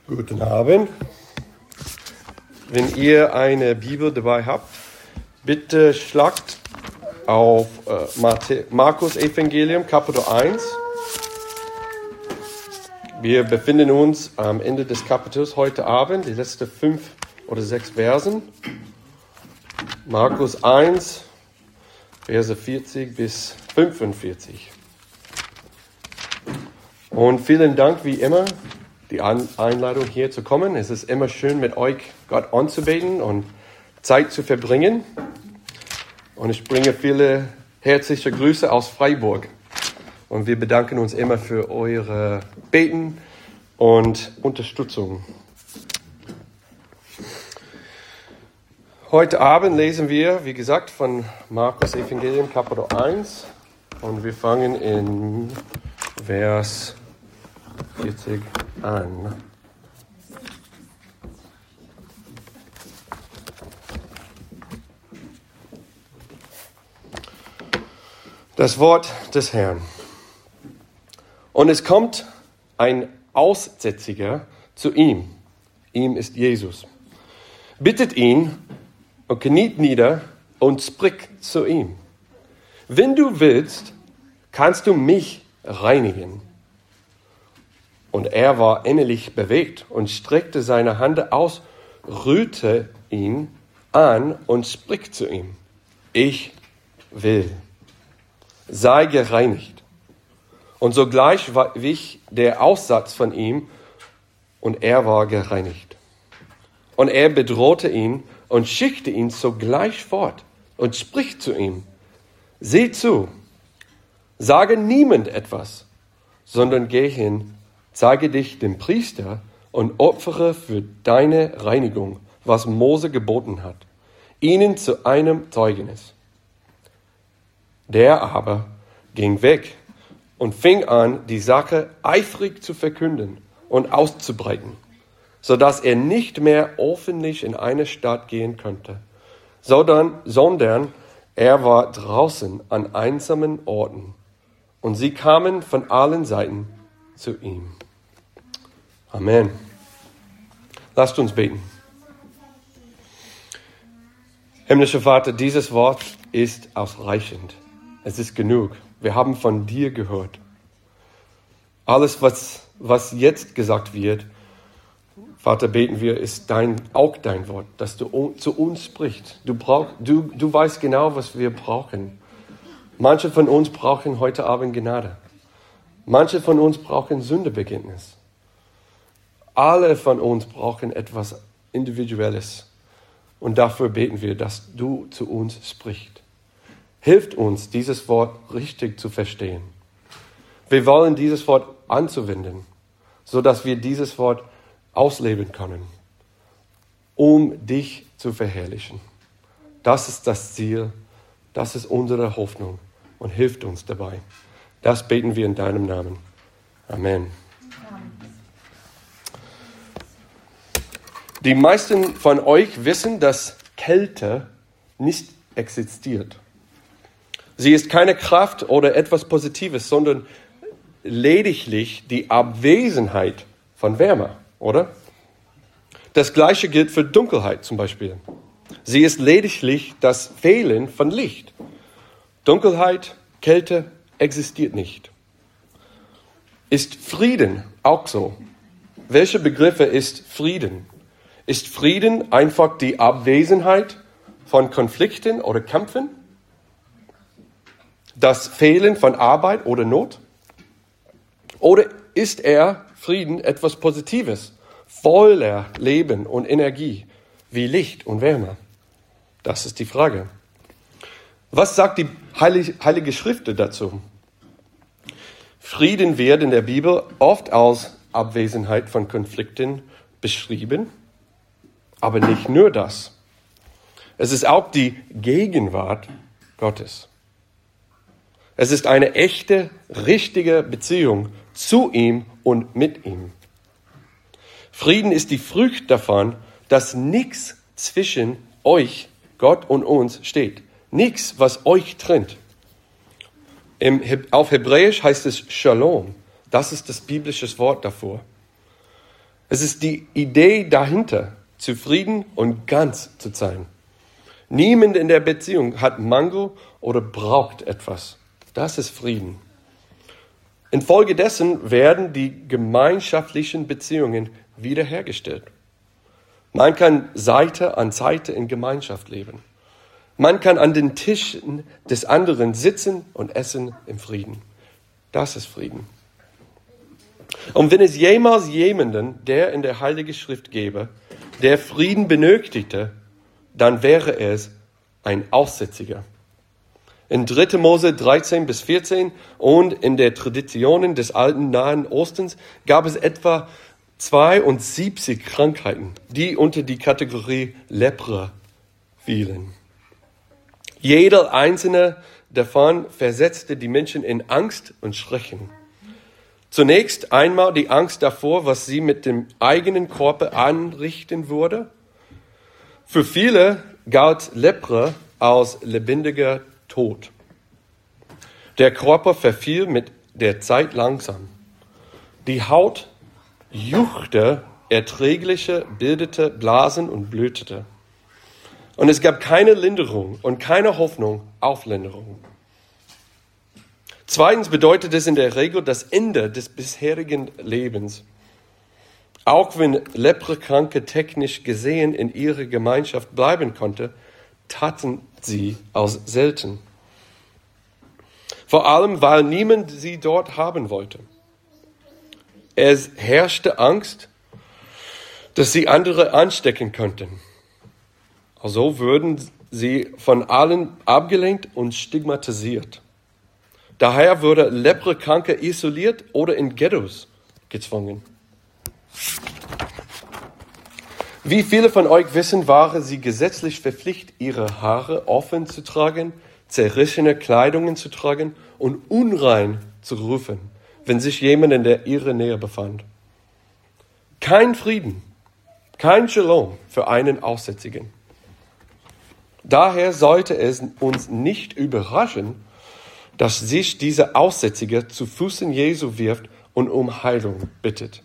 Guten Abend. Wenn ihr eine Bibel dabei habt, bitte schlagt auf Markus Evangelium, Kapitel 1. Wir befinden uns am Ende des Kapitels heute Abend, die letzten 5 oder 6 Versen. Markus 1, Verse 40 bis 45. Und vielen Dank wie immer, die Einladung hier zu kommen. Es ist immer schön, mit euch Gott anzubeten und Zeit zu verbringen. Und ich bringe viele herzliche Grüße aus Freiburg. Und wir bedanken uns immer für eure Beten und Unterstützung. Heute Abend lesen wir, wie gesagt, von Markus Evangelium Kapitel 1. Und wir fangen in Vers 40 an. Das Wort des Herrn. Und es kommt ein Aussätziger zu ihm. Ihm ist Jesus. Bittet ihn und kniet nieder und spricht zu ihm: Wenn du willst, kannst du mich reinigen. Und er war innerlich bewegt und streckte seine Hand aus, rührte ihn an und spricht zu ihm: Ich will, sei gereinigt. Und sogleich wich der Aussatz von ihm, und er war gereinigt. Und er bedrohte ihn und schickte ihn sogleich fort und spricht zu ihm: Sieh zu, sage niemand etwas, sondern geh hin, zeige dich dem Priester und opfere für deine Reinigung, was Mose geboten hat, ihnen zu einem Zeugnis. Der aber ging weg und fing an, die Sache eifrig zu verkünden und auszubreiten, sodass er nicht mehr öffentlich in eine Stadt gehen konnte, sondern er war draußen an einsamen Orten, und sie kamen von allen Seiten zu ihm. Amen. Lasst uns beten. Himmlischer Vater, dieses Wort ist ausreichend. Es ist genug. Wir haben von dir gehört. Alles, was jetzt gesagt wird, Vater, beten wir, ist auch dein Wort, dass du zu uns sprichst. Du weißt genau, was wir brauchen. Manche von uns brauchen heute Abend Gnade. Manche von uns brauchen Sündebekenntnis. Alle von uns brauchen etwas Individuelles. Und dafür beten wir, dass du zu uns sprichst. Hilft uns, dieses Wort richtig zu verstehen. Wir wollen dieses Wort anzuwenden, sodass wir dieses Wort ausleben können, um dich zu verherrlichen. Das ist das Ziel, das ist unsere Hoffnung, und hilft uns dabei. Das beten wir in deinem Namen. Amen. Die meisten von euch wissen, dass Kälte nicht existiert. Sie ist keine Kraft oder etwas Positives, sondern lediglich die Abwesenheit von Wärme, oder? Das Gleiche gilt für Dunkelheit zum Beispiel. Sie ist lediglich das Fehlen von Licht. Dunkelheit, Kälte existiert nicht. Ist Frieden auch so? Welche Begriffe ist Frieden? Ist Frieden einfach die Abwesenheit von Konflikten oder Kämpfen? Das Fehlen von Arbeit oder Not? Oder ist Frieden etwas Positives, voller Leben und Energie, wie Licht und Wärme? Das ist die Frage. Was sagt die Heilige Schrift dazu? Frieden wird in der Bibel oft als Abwesenheit von Konflikten beschrieben, aber nicht nur das. Es ist auch die Gegenwart Gottes. Es ist eine echte, richtige Beziehung zu ihm und mit ihm. Frieden ist die Frucht davon, dass nichts zwischen euch, Gott und uns steht. Nichts, was euch trennt. Auf Hebräisch heißt es Shalom. Das ist das biblische Wort davor. Es ist die Idee dahinter, zufrieden und ganz zu sein. Niemand in der Beziehung hat Mangel oder braucht etwas. Das ist Frieden. Infolgedessen werden die gemeinschaftlichen Beziehungen wiederhergestellt. Man kann Seite an Seite in Gemeinschaft leben. Man kann an den Tischen des anderen sitzen und essen im Frieden. Das ist Frieden. Und wenn es jemals jemanden, der in der Heiligen Schrift gäbe, der Frieden benötigte, dann wäre es ein Aussätziger. In 3. Mose 13 bis 14 und in der Traditionen des alten Nahen Ostens gab es etwa 72 Krankheiten, die unter die Kategorie Lepra fielen. Jeder einzelne davon versetzte die Menschen in Angst und Schrecken. Zunächst einmal die Angst davor, was sie mit dem eigenen Körper anrichten würde. Für viele galt Lepra als lebendiger Tod. Der Körper verfiel mit der Zeit langsam. Die Haut juckte, erträgliche, bildete Blasen und blutete. Und es gab keine Linderung und keine Hoffnung auf Linderung. Zweitens bedeutet es in der Regel das Ende des bisherigen Lebens. Auch wenn Leprakranke technisch gesehen in ihrer Gemeinschaft bleiben konnte, taten sie als selten. Vor allem, weil niemand sie dort haben wollte. Es herrschte Angst, dass sie andere anstecken könnten. Also würden sie von allen abgelehnt und stigmatisiert. Daher wurde Leprakranke isoliert oder in Ghettos gezwungen. Wie viele von euch wissen, waren sie gesetzlich verpflichtet, ihre Haare offen zu tragen, zerrissene Kleidungen zu tragen und unrein zu rufen, wenn sich jemand in ihrer Nähe befand. Kein Frieden, kein Shalom für einen Aussätzigen. Daher sollte es uns nicht überraschen, dass sich dieser Aussätzige zu Füßen Jesu wirft und um Heilung bittet.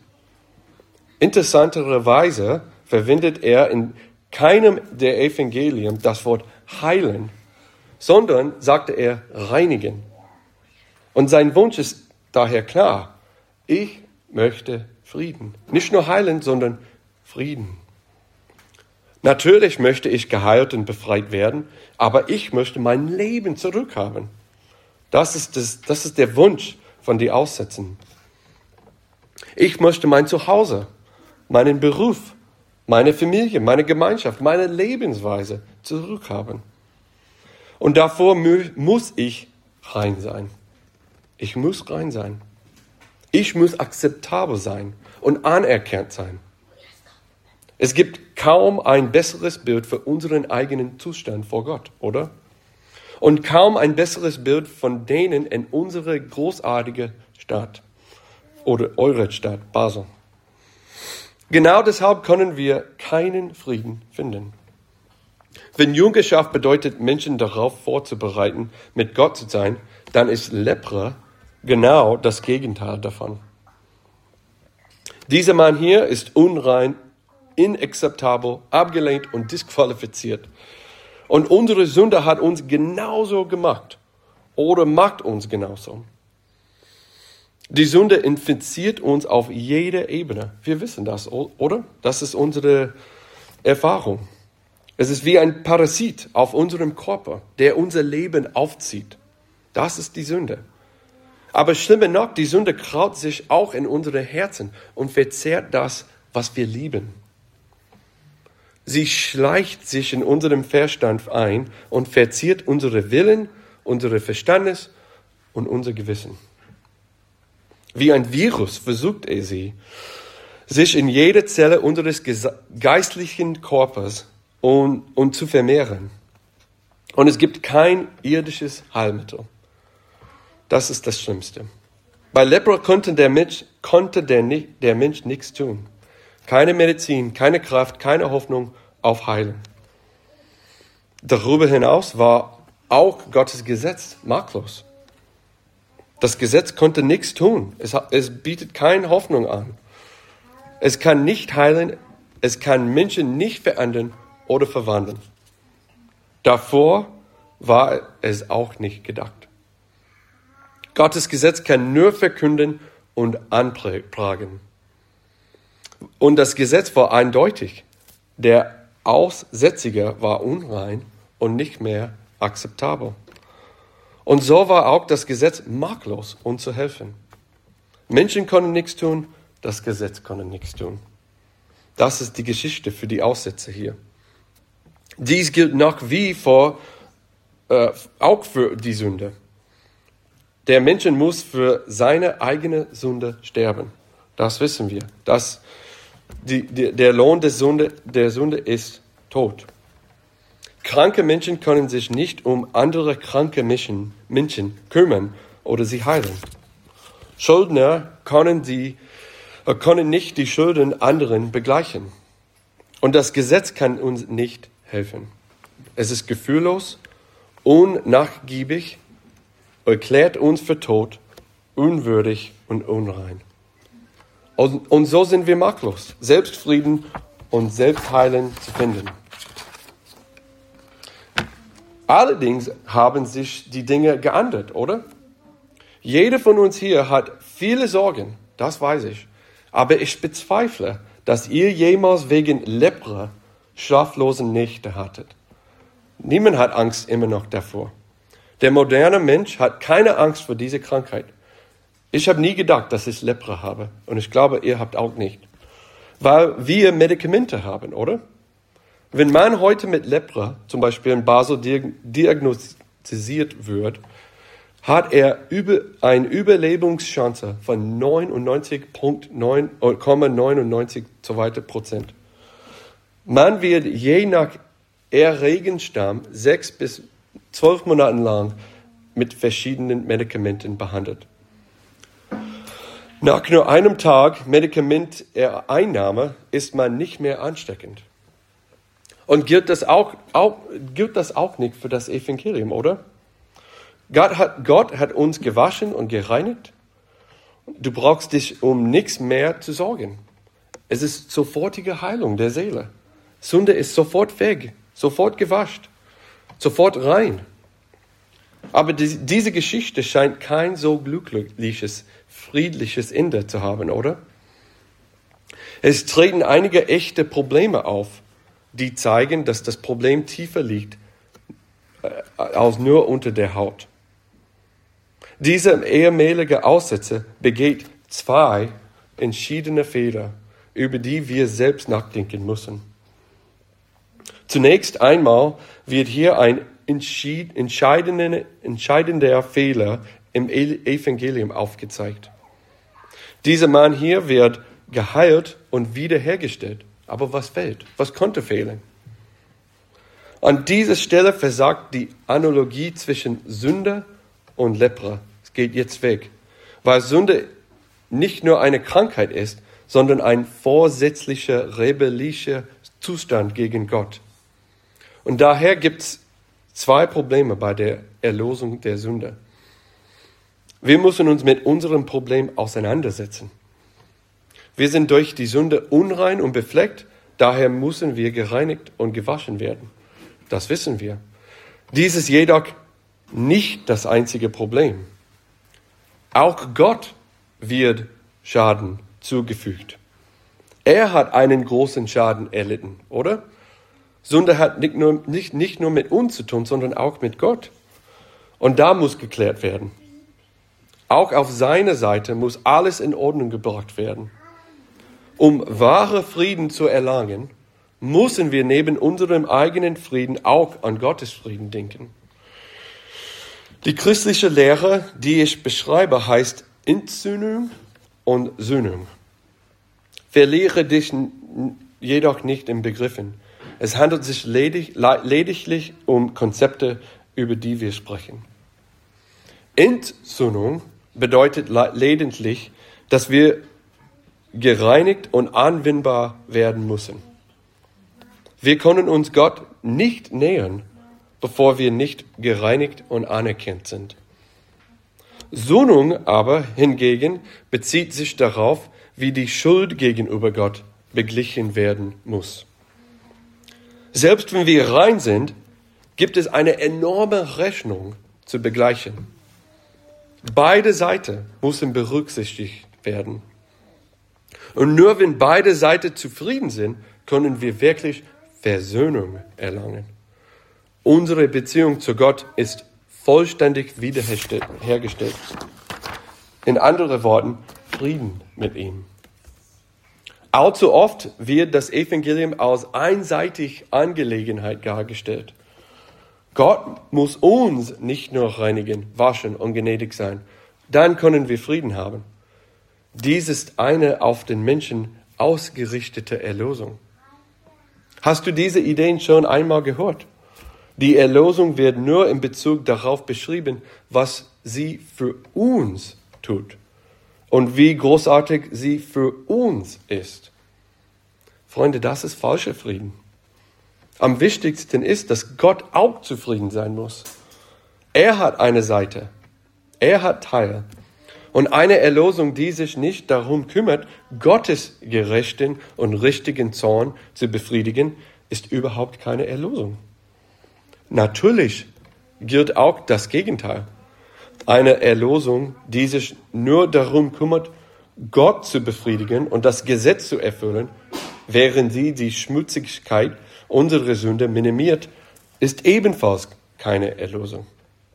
Interessanterweise verwendet er in keinem der Evangelien das Wort heilen, sondern sagte er reinigen. Und sein Wunsch ist daher klar: Ich möchte Frieden. Nicht nur heilen, sondern Frieden. Natürlich möchte ich geheilt und befreit werden, aber ich möchte mein Leben zurückhaben. Das ist der Wunsch von den Aussätzen. Ich möchte mein Zuhause, meinen Beruf, meine Familie, meine Gemeinschaft, meine Lebensweise zurückhaben. Und davor muss ich rein sein. Ich muss rein sein. Ich muss akzeptabel sein und anerkannt sein. Es gibt kaum ein besseres Bild für unseren eigenen Zustand vor Gott, oder? Und kaum ein besseres Bild von denen in unserer großartigen Stadt oder eurer Stadt, Basel. Genau deshalb können wir keinen Frieden finden. Wenn Jüngerschaft bedeutet, Menschen darauf vorzubereiten, mit Gott zu sein, dann ist Lepra genau das Gegenteil davon. Dieser Mann hier ist unrein, inakzeptabel, abgelehnt und disqualifiziert. Und unsere Sünde hat uns genauso gemacht oder macht uns genauso. Die Sünde infiziert uns auf jeder Ebene. Wir wissen das, oder? Das ist unsere Erfahrung. Es ist wie ein Parasit auf unserem Körper, der unser Leben aufzieht. Das ist die Sünde. Aber schlimmer noch, die Sünde kraut sich auch in unsere Herzen und verzehrt das, was wir lieben. Sie schleicht sich in unserem Verstand ein und verzehrt unsere Willen, unsere Verstandes und unser Gewissen. Wie ein Virus versucht er sie, sich in jede Zelle unseres geistlichen Körpers und zu vermehren. Und es gibt kein irdisches Heilmittel. Das ist das Schlimmste. Bei Lepra konnte der Mensch nichts tun. Keine Medizin, keine Kraft, keine Hoffnung auf Heilung. Darüber hinaus war auch Gottes Gesetz machtlos. Das Gesetz konnte nichts tun. Es bietet keine Hoffnung an. Es kann nicht heilen, es kann Menschen nicht verändern oder verwandeln. Davor war es auch nicht gedacht. Gottes Gesetz kann nur verkünden und anprangern. Und das Gesetz war eindeutig. Der Aussätzige war unrein und nicht mehr akzeptabel. Und so war auch das Gesetz machtlos, um zu helfen. Menschen konnten nichts tun, das Gesetz konnte nichts tun. Das ist die Geschichte für die Aussätze hier. Dies gilt nach wie vor auch für die Sünde. Der Mensch muss für seine eigene Sünde sterben. Das wissen wir. Der Lohn der Sünde ist Tod. Kranke Menschen können sich nicht um andere kranke Menschen kümmern oder sie heilen. Schuldner können nicht die Schulden anderen begleichen. Und das Gesetz kann uns nicht helfen. Es ist gefühllos, unnachgiebig, erklärt uns für tot, unwürdig und unrein. Und so sind wir machtlos, Selbstfrieden und Selbstheilen zu finden. Allerdings haben sich die Dinge geändert, oder? Jeder von uns hier hat viele Sorgen, das weiß ich. Aber ich bezweifle, dass ihr jemals wegen Lepra schlaflose Nächte hattet. Niemand hat Angst immer noch davor. Der moderne Mensch hat keine Angst vor dieser Krankheit. Ich habe nie gedacht, dass ich Lepra habe. Und ich glaube, ihr habt auch nicht. Weil wir Medikamente haben, oder? Wenn man heute mit Lepra, zum Beispiel in Basel, diagnostiziert wird, hat er eine Überlebenschance von 99,99% Man wird je nach Erregenstamm 6 bis 12 Monate lang mit verschiedenen Medikamenten behandelt. Nach nur einem Tag Medikamenteinnahme ist man nicht mehr ansteckend. Und gilt das auch nicht für das Evangelium, oder? Gott hat uns gewaschen und gereinigt. Du brauchst dich um nichts mehr zu sorgen. Es ist sofortige Heilung der Seele. Sünde ist sofort weg, sofort gewascht, sofort rein. Aber diese Geschichte scheint kein so glückliches, friedliches Ende zu haben, oder? Es treten einige echte Probleme auf, die zeigen, dass das Problem tiefer liegt als nur unter der Haut. Dieser ehemalige Aussetzer begeht 2 entschiedene Fehler, über die wir selbst nachdenken müssen. Zunächst einmal wird hier ein entscheidender Fehler im Evangelium aufgezeigt. Dieser Mann hier wird geheilt und wiederhergestellt. Aber was fehlt? Was konnte fehlen? An dieser Stelle versagt die Analogie zwischen Sünde und Lepra. Es geht jetzt weg. Weil Sünde nicht nur eine Krankheit ist, sondern ein vorsätzlicher, rebellischer Zustand gegen Gott. Und daher gibt es 2 Probleme bei der Erlösung der Sünde. Wir müssen uns mit unserem Problem auseinandersetzen. Wir sind durch die Sünde unrein und befleckt, daher müssen wir gereinigt und gewaschen werden. Das wissen wir. Dies ist jedoch nicht das einzige Problem. Auch Gott wird Schaden zugefügt. Er hat einen großen Schaden erlitten, oder? Sünde hat nicht nur mit uns zu tun, sondern auch mit Gott. Und da muss geklärt werden. Auch auf seiner Seite muss alles in Ordnung gebracht werden. Um wahre Frieden zu erlangen, müssen wir neben unserem eigenen Frieden auch an Gottes Frieden denken. Die christliche Lehre, die ich beschreibe, heißt Entsühnung und Sühnung. Verliere dich jedoch nicht in Begriffen. Es handelt sich lediglich um Konzepte, über die wir sprechen. Entsühnung bedeutet lediglich, dass wir gereinigt und anwendbar werden müssen. Wir können uns Gott nicht nähern, bevor wir nicht gereinigt und anerkannt sind. Sühnung aber hingegen bezieht sich darauf, wie die Schuld gegenüber Gott beglichen werden muss. Selbst wenn wir rein sind, gibt es eine enorme Rechnung zu begleichen. Beide Seiten müssen berücksichtigt werden. Und nur wenn beide Seiten zufrieden sind, können wir wirklich Versöhnung erlangen. Unsere Beziehung zu Gott ist vollständig wiederhergestellt. In anderen Worten, Frieden mit ihm. Allzu oft wird das Evangelium als einseitig Angelegenheit dargestellt. Gott muss uns nicht nur reinigen, waschen und gnädig sein. Dann können wir Frieden haben. Dies ist eine auf den Menschen ausgerichtete Erlösung. Hast du diese Ideen schon einmal gehört? Die Erlösung wird nur in Bezug darauf beschrieben, was sie für uns tut und wie großartig sie für uns ist. Freunde, das ist falscher Frieden. Am wichtigsten ist, dass Gott auch zufrieden sein muss. Er hat eine Seite. Er hat Teil. Und eine Erlösung, die sich nicht darum kümmert, Gottes gerechten und richtigen Zorn zu befriedigen, ist überhaupt keine Erlösung. Natürlich gilt auch das Gegenteil. Eine Erlösung, die sich nur darum kümmert, Gott zu befriedigen und das Gesetz zu erfüllen, während sie die Schmutzigkeit unserer Sünde minimiert, ist ebenfalls keine Erlösung.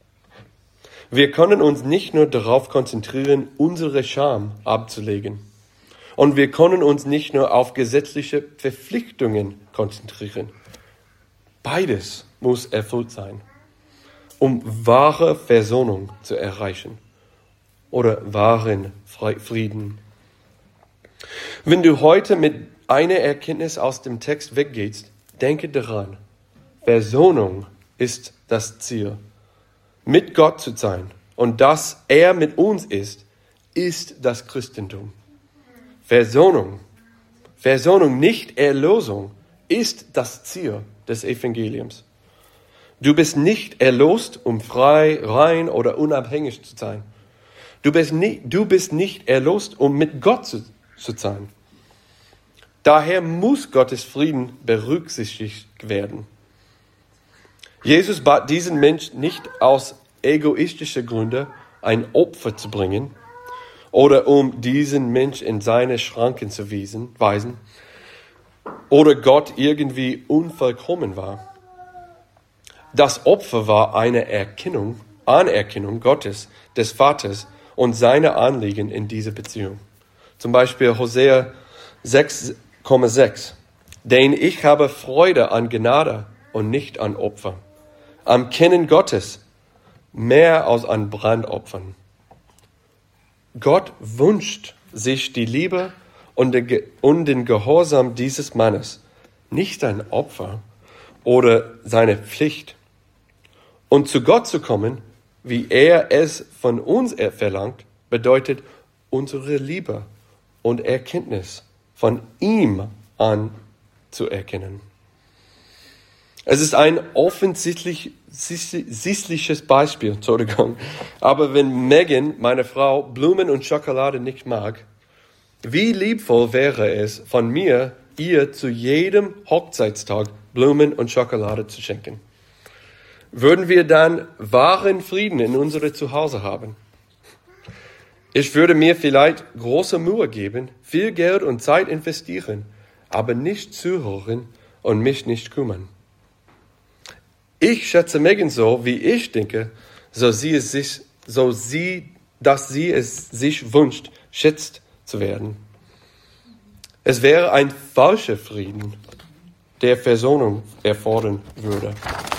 Wir können uns nicht nur darauf konzentrieren, unsere Scham abzulegen. Und wir können uns nicht nur auf gesetzliche Verpflichtungen konzentrieren. Beides muss erfüllt sein, um wahre Versöhnung zu erreichen oder wahren Frieden. Wenn du heute mit einer Erkenntnis aus dem Text weggehst, denke daran, Versöhnung ist das Ziel. Mit Gott zu sein und dass er mit uns ist das Christentum. Versöhnung, nicht Erlösung, ist das Ziel des Evangeliums. Du bist nicht erlöst, um frei, rein oder unabhängig zu sein. Du bist nicht erlöst, um mit Gott zu sein. Daher muss Gottes Frieden berücksichtigt werden. Jesus bat diesen Mensch nicht aus egoistischen Gründen, ein Opfer zu bringen oder um diesen Mensch in seine Schranken zu weisen oder Gott irgendwie unvollkommen war. Das Opfer war eine Anerkennung Gottes, des Vaters und seiner Anliegen in dieser Beziehung. Zum Beispiel Hosea 6,6. Denn ich habe Freude an Gnade und nicht an Opfer, am Kennen Gottes mehr als an Brandopfern. Gott wünscht sich die Liebe und den Gehorsam dieses Mannes, nicht ein Opfer oder seine Pflicht. Und zu Gott zu kommen, wie er es von uns verlangt, bedeutet unsere Liebe und Erkenntnis von ihm anzuerkennen. Es ist ein offensichtliches Beispiel, aber wenn Megan, meine Frau, Blumen und Schokolade nicht mag, wie liebvoll wäre es von mir, ihr zu jedem Hochzeitstag Blumen und Schokolade zu schenken? Würden wir dann wahren Frieden in unserem Zuhause haben? Ich würde mir vielleicht große Mühe geben, viel Geld und Zeit investieren, aber nicht zuhören und mich nicht kümmern. Ich schätze Megan so, wie ich denke, dass sie es sich wünscht, schätzt zu werden. Es wäre ein falscher Frieden, der Versöhnung erfordern würde.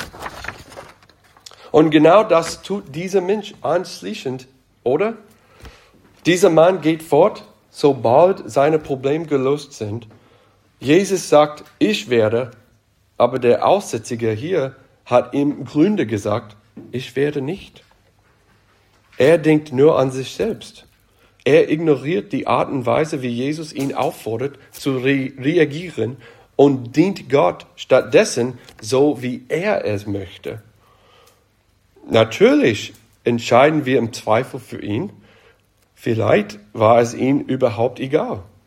Und genau das tut dieser Mensch anschließend, oder? Dieser Mann geht fort, sobald seine Probleme gelöst sind. Jesus sagt, ich werde, aber der Aussätzige hier hat ihm Gründe gesagt, ich werde nicht. Er denkt nur an sich selbst. Er ignoriert die Art und Weise, wie Jesus ihn auffordert, zu reagieren und dient Gott stattdessen so, wie er es möchte. Natürlich entscheiden wir im Zweifel für ihn. Vielleicht war es ihm überhaupt egal,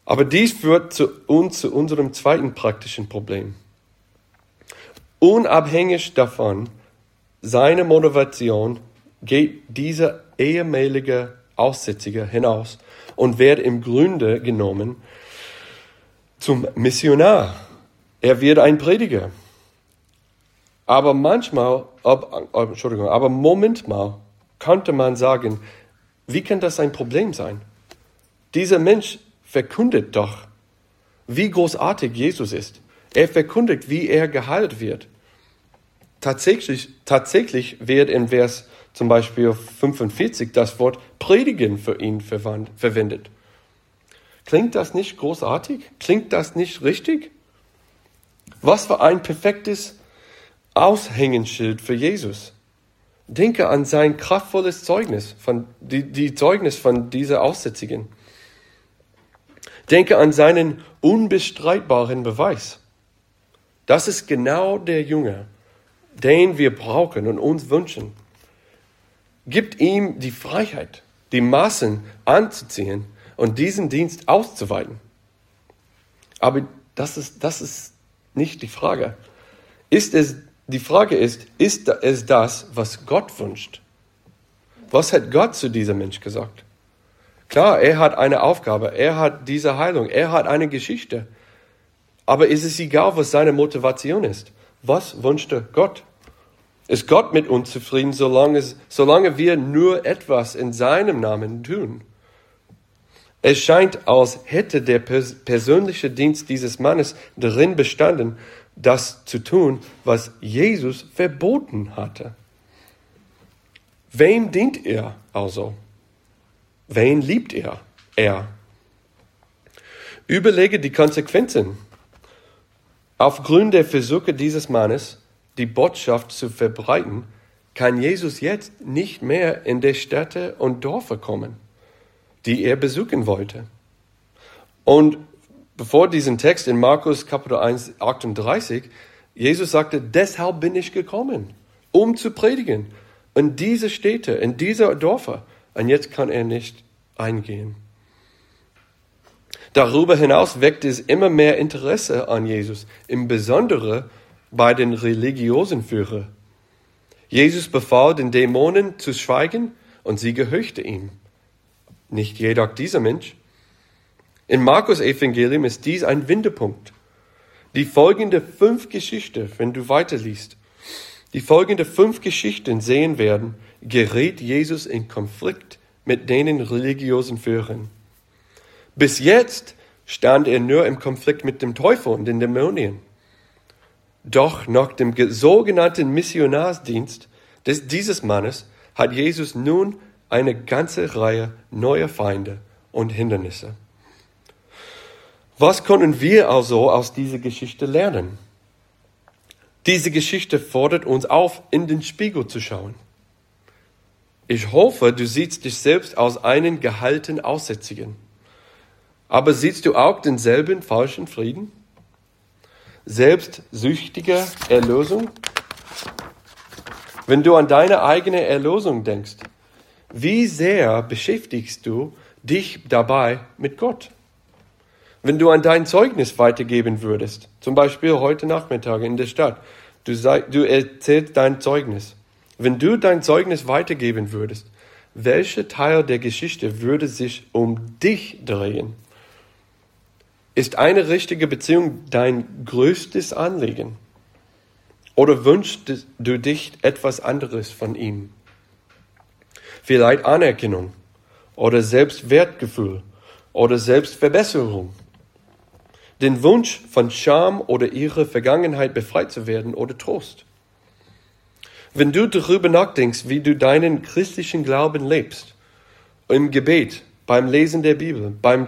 Aber dies führt zu unserem zweiten praktischen Problem. Unabhängig davon, seine Motivation, geht dieser ehemalige Aussätzige hinaus und wird im Grunde genommen zum Missionar. Er wird ein Prediger. Aber Moment mal, könnte man sagen, wie kann das ein Problem sein? Dieser Mensch verkündet doch, wie großartig Jesus ist. Er verkündet, wie er geheilt wird. Tatsächlich wird in Vers zum Beispiel 45 das Wort predigen für ihn verwendet. Klingt das nicht großartig? Klingt das nicht richtig? Was für ein perfektes Aushängeschild für Jesus. Denke an sein kraftvolles Zeugnis, die Zeugnis von dieser Aussätzigen. Denke an seinen unbestreitbaren Beweis. Das ist genau der Junge, den wir brauchen und uns wünschen. Gibt ihm die Freiheit, die Maßen anzuziehen und diesen Dienst auszuweiten. Aber das ist nicht die Frage. Die Frage ist es das, was Gott wünscht? Was hat Gott zu diesem Mensch gesagt? Klar, er hat eine Aufgabe, er hat diese Heilung, er hat eine Geschichte. Aber ist es egal, was seine Motivation ist? Was wünschte Gott? Ist Gott mit uns zufrieden, solange wir nur etwas in seinem Namen tun? Es scheint, als hätte der persönliche Dienst dieses Mannes darin bestanden, das zu tun, was Jesus verboten hatte. Wem dient er also? Wen liebt er? Überlege die Konsequenzen. Aufgrund der Versuche dieses Mannes, die Botschaft zu verbreiten, kann Jesus jetzt nicht mehr in die Städte und Dörfer kommen, die er besuchen wollte. Und bevor diesen Text in Markus Kapitel 1, 38, Jesus sagte, deshalb bin ich gekommen, um zu predigen in diese Städte, in diese Dörfer. Und jetzt kann er nicht eingehen. Darüber hinaus weckt es immer mehr Interesse an Jesus, im Besonderen bei den religiösen Führern. Jesus befahl den Dämonen zu schweigen und sie gehorchten ihm. Nicht jedoch dieser Mensch. In Markus Evangelium ist dies ein Wendepunkt. Die folgende 5 Geschichten, wenn du weiterliest, die folgende 5 Geschichten sehen werden, gerät Jesus in Konflikt mit den religiösen Führern. Bis jetzt stand er nur im Konflikt mit dem Teufel und den Dämonien. Doch nach dem sogenannten Missionarsdienst dieses Mannes hat Jesus nun eine ganze Reihe neuer Feinde und Hindernisse. Was können wir also aus dieser Geschichte lernen? Diese Geschichte fordert uns auf, in den Spiegel zu schauen. Ich hoffe, du siehst dich selbst als einen geheilten Aussätzigen. Aber siehst du auch denselben falschen Frieden? Selbstsüchtige Erlösung? Wenn du an deine eigene Erlösung denkst, wie sehr beschäftigst du dich dabei mit Gott? Wenn du an dein Zeugnis weitergeben würdest, zum Beispiel heute Nachmittag in der Stadt, du erzählst dein Zeugnis. Wenn du dein Zeugnis weitergeben würdest, welcher Teil der Geschichte würde sich um dich drehen? Ist eine richtige Beziehung dein größtes Anliegen? Oder wünschst du dich etwas anderes von ihm? Vielleicht Anerkennung oder Selbstwertgefühl oder Selbstverbesserung. Den Wunsch von Scham oder ihrer Vergangenheit befreit zu werden oder Trost. Wenn du darüber nachdenkst, wie du deinen christlichen Glauben lebst, im Gebet, beim Lesen der Bibel, beim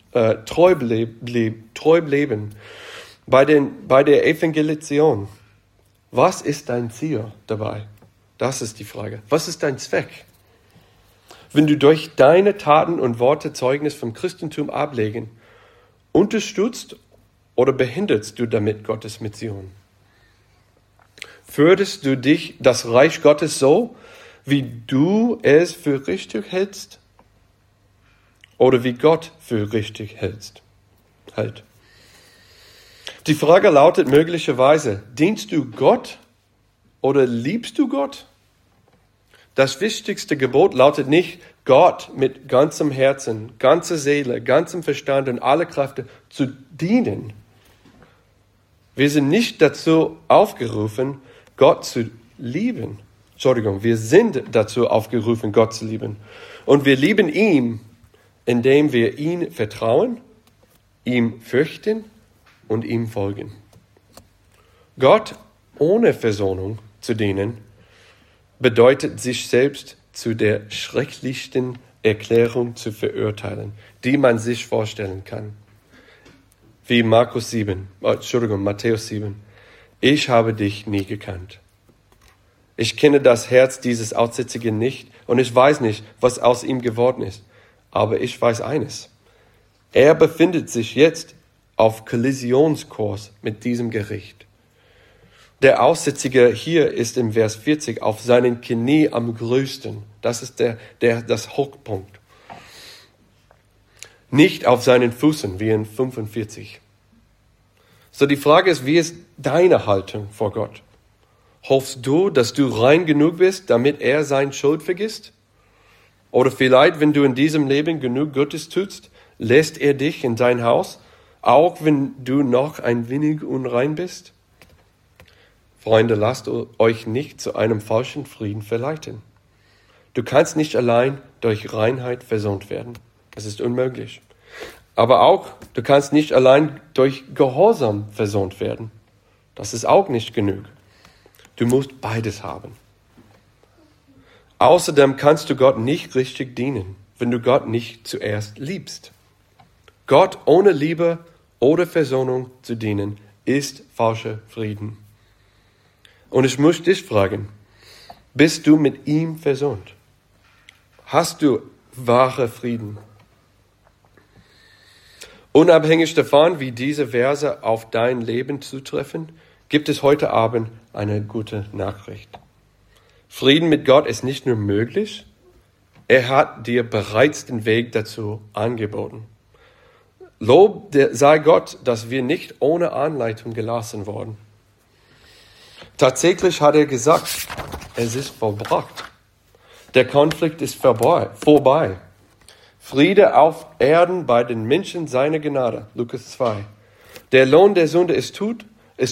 Treubleben, bei der Evangelisation, was ist dein Ziel dabei? Das ist die Frage. Was ist dein Zweck? Wenn du durch deine Taten und Worte Zeugnis vom Christentum ablegen, unterstützt oder behinderst du damit Gottes Mission? Führst du das Reich Gottes so, wie du es für richtig hältst? Oder wie Gott für richtig hältst? hält. Die Frage lautet möglicherweise, dienst du Gott oder liebst du Gott? Das wichtigste Gebot lautet nicht, Gott mit ganzem Herzen, ganzer Seele, ganzem Verstand und aller Kräfte zu dienen. Wir sind nicht dazu aufgerufen, Gott zu lieben. Wir sind dazu aufgerufen, Gott zu lieben. Und wir lieben ihn, indem wir ihm vertrauen, ihm fürchten und ihm folgen. Gott ohne Versöhnung zu dienen, bedeutet, sich selbst zu der schrecklichsten Erklärung zu verurteilen, die man sich vorstellen kann. Wie Matthäus 7. Ich habe dich nie gekannt. Ich kenne das Herz dieses Aussätzigen nicht und ich weiß nicht, was aus ihm geworden ist. Aber ich weiß eines. Er befindet sich jetzt auf Kollisionskurs mit diesem Gericht. Der Aussätzige hier ist im Vers 40 auf seinen Knie am größten. Das ist das Hochpunkt. Nicht auf seinen Füßen wie in 45. So die Frage ist, wie ist deine Haltung vor Gott? Hoffst du, dass du rein genug bist, damit er seine Schuld vergisst? Oder vielleicht, wenn du in diesem Leben genug Gutes tust, lässt er dich in sein Haus, auch wenn du noch ein wenig unrein bist? Freunde, lasst euch nicht zu einem falschen Frieden verleiten. Du kannst nicht allein durch Reinheit versöhnt werden. Das ist unmöglich. Aber auch, du kannst nicht allein durch Gehorsam versöhnt werden. Das ist auch nicht genug. Du musst beides haben. Außerdem kannst du Gott nicht richtig dienen, wenn du Gott nicht zuerst liebst. Gott ohne Liebe oder Versöhnung zu dienen, ist falscher Frieden. Und ich muss dich fragen, bist du mit ihm versöhnt? Hast du wahre Frieden? Unabhängig davon, wie diese Verse auf dein Leben zutreffen, gibt es heute Abend eine gute Nachricht. Frieden mit Gott ist nicht nur möglich, er hat dir bereits den Weg dazu angeboten. Lob sei Gott, dass wir nicht ohne Anleitung gelassen wurden. Tatsächlich hat er gesagt, es ist vollbracht. Der Konflikt ist vorbei. Friede auf Erden bei den Menschen seiner Gnade. Lukas 2. Der Lohn der Sünde ist tot.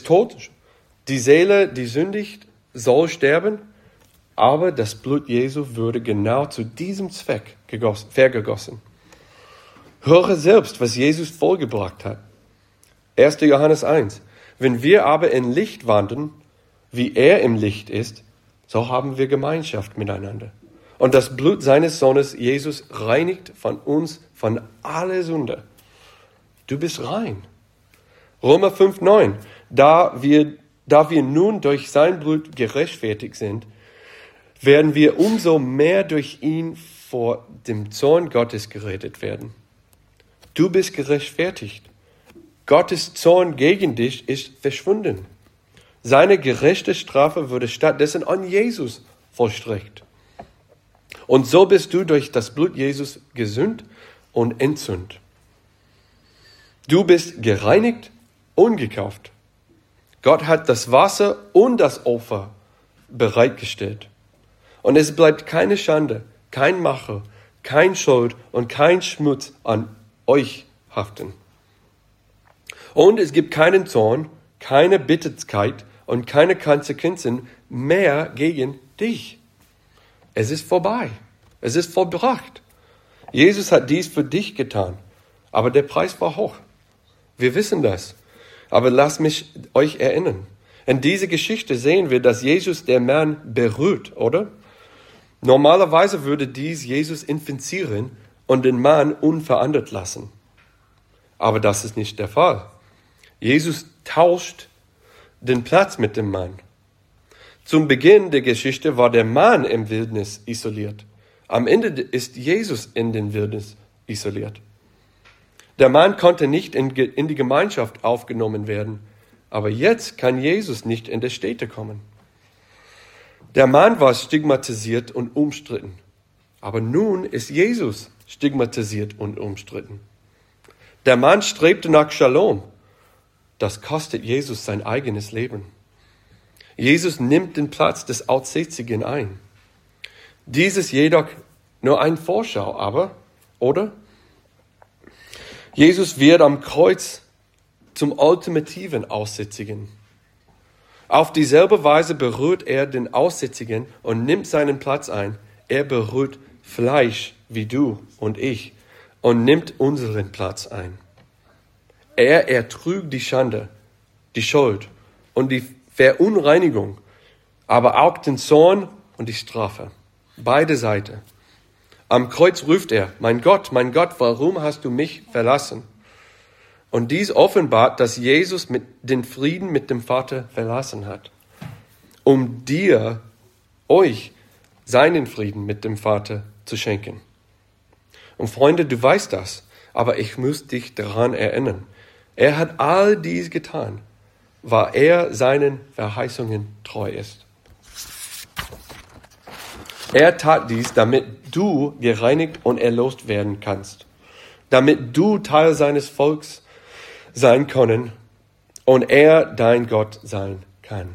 Die Seele, die sündigt, soll sterben. Aber das Blut Jesu würde genau zu diesem Zweck vergossen. Höre selbst, was Jesus vollgebracht hat. 1. Johannes 1. Wenn wir aber in Licht wandeln, wie er im Licht ist, so haben wir Gemeinschaft miteinander. Und das Blut seines Sohnes Jesus reinigt von uns von aller Sünde. Du bist rein. Römer 5,9. Da wir nun durch sein Blut gerechtfertigt sind, werden wir umso mehr durch ihn vor dem Zorn Gottes gerettet werden. Du bist gerechtfertigt. Gottes Zorn gegen dich ist verschwunden. Seine gerechte Strafe wurde stattdessen an Jesus vollstreckt. Und so bist du durch das Blut Jesus gesünd und entzündet. Du bist gereinigt und gekauft. Gott hat das Wasser und das Opfer bereitgestellt. Und es bleibt keine Schande, kein Makel, kein Schuld und kein Schmutz an euch haften. Und es gibt keinen Zorn, keine Bitterkeit und keine Konsequenzen mehr gegen dich. Es ist vorbei. Es ist vollbracht. Jesus hat dies für dich getan. Aber der Preis war hoch. Wir wissen das. Aber lasst mich euch erinnern. In dieser Geschichte sehen wir, dass Jesus der Mann berührt, oder? Normalerweise würde dies Jesus infizieren und den Mann unverändert lassen. Aber das ist nicht der Fall. Jesus tauscht den Platz mit dem Mann. Zum Beginn der Geschichte war der Mann im Wildnis isoliert. Am Ende ist Jesus in den Wildnis isoliert. Der Mann konnte nicht in die Gemeinschaft aufgenommen werden, aber jetzt kann Jesus nicht in die Städte kommen. Der Mann war stigmatisiert und umstritten, aber nun ist Jesus stigmatisiert und umstritten. Der Mann strebte nach Shalom. Das kostet Jesus sein eigenes Leben. Jesus nimmt den Platz des Aussätzigen ein. Dies ist jedoch nur ein Vorschau, oder? Jesus wird am Kreuz zum ultimativen Aussätzigen. Auf dieselbe Weise berührt er den Aussätzigen und nimmt seinen Platz ein. Er berührt Fleisch wie du und ich und nimmt unseren Platz ein. Er ertrug die Schande, die Schuld und die Verunreinigung, aber auch den Zorn und die Strafe. Beide Seiten. Am Kreuz ruft er, mein Gott, warum hast du mich verlassen? Und dies offenbart, dass Jesus den Frieden mit dem Vater verlassen hat, um euch, seinen Frieden mit dem Vater zu schenken. Und Freunde, du weißt das, aber ich muss dich daran erinnern. Er hat all dies getan, weil er seinen Verheißungen treu ist. Er tat dies, damit du gereinigt und erlöst werden kannst, damit du Teil seines Volks sein können und er dein Gott sein kann.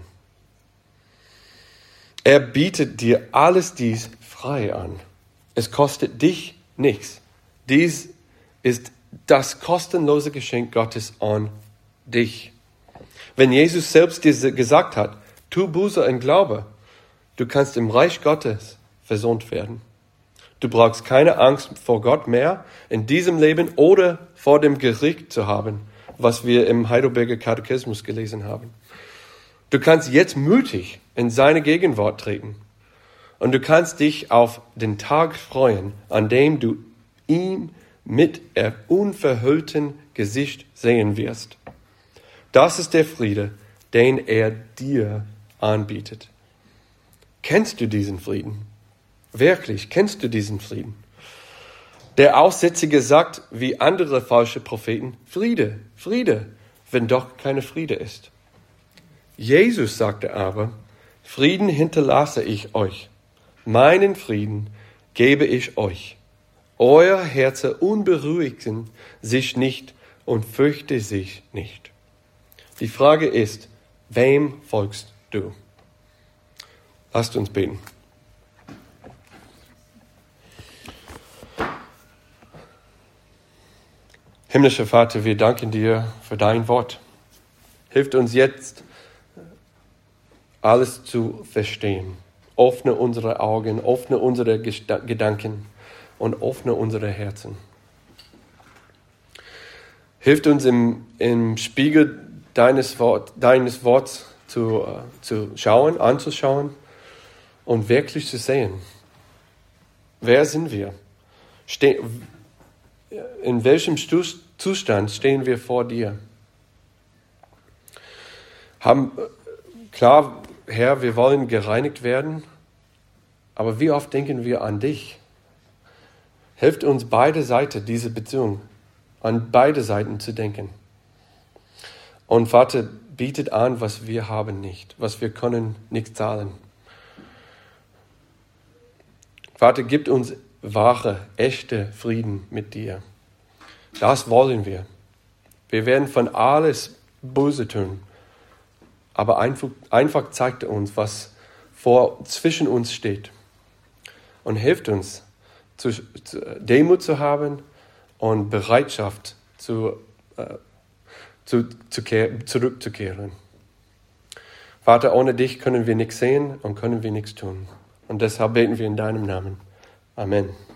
Er bietet dir alles dies frei an. Es kostet dich nichts. Dies ist das kostenlose Geschenk Gottes an dich. Wenn Jesus selbst dir gesagt hat, tu Buße und Glaube, du kannst im Reich Gottes versöhnt werden. Du brauchst keine Angst vor Gott mehr in diesem Leben oder vor dem Gericht zu haben, was wir im Heidelberger Katechismus gelesen haben. Du kannst jetzt mutig in seine Gegenwart treten und du kannst dich auf den Tag freuen, an dem du ihn mit unverhülltem Gesicht sehen wirst. Das ist der Friede, den er dir anbietet. Kennst du diesen Frieden? Wirklich, kennst du diesen Frieden? Der Aussätzige sagt, wie andere falsche Propheten, Friede, Friede, wenn doch keine Friede ist. Jesus sagte aber, Frieden hinterlasse ich euch, meinen Frieden gebe ich euch. Euer Herz unberuhigen sich nicht und fürchte sich nicht. Die Frage ist, wem folgst du? Lasst uns beten. Himmlischer Vater, wir danken dir für dein Wort. Hilf uns jetzt, alles zu verstehen. Öffne unsere Augen, öffne unsere Gedanken und öffne unsere Herzen. Hilf uns im Spiegel deines Worts zu schauen, anzuschauen und wirklich zu sehen. Wer sind wir? In welchem Zustand stehen wir vor dir? Klar, Herr, wir wollen gereinigt werden, aber wie oft denken wir an dich? Hilft uns beide Seiten, diese Beziehung, an beide Seiten zu denken. Und Vater, bietet an, was wir haben nicht, was wir können nicht zahlen. Vater, gib uns wahre, echte Frieden mit dir. Das wollen wir. Wir werden von alles Böse tun. Aber einfach zeigt uns, was zwischen uns steht. Und hilft uns, Demut zu haben und Bereitschaft zurückzukehren. Vater, ohne dich können wir nichts sehen und können wir nichts tun. Und deshalb beten wir in deinem Namen. Amen.